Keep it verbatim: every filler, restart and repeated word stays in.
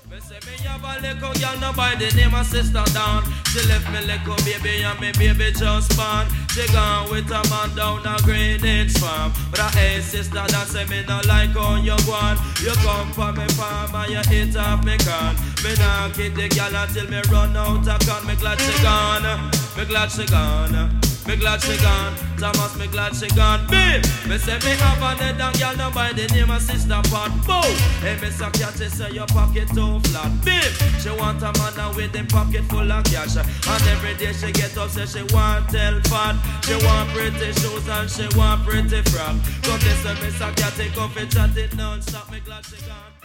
Me say me have a little girl now by the name of Sister Dawn. She left me little baby and me baby just born. She gone with a man down a Greenwich farm. But I hey sister that say me not like how you gone. You come for me farm and you eat up me corn. Me nah keep the girl until me run out of corn. Me glad she gone, me glad she gone. Me glad she gone, Thomas, me glad she gone. Babe, me say me have another girl now by the name of Sister Pat. Boom, hey, Miss Cathy say your pocket too flat. Babe, she want a man now with them pocket full of cash. And every day she get up say she want tell fat. She want pretty shoes and she want pretty frock. Come listen, Miss Cathy, come fi chat it non-stop. Me glad she gone.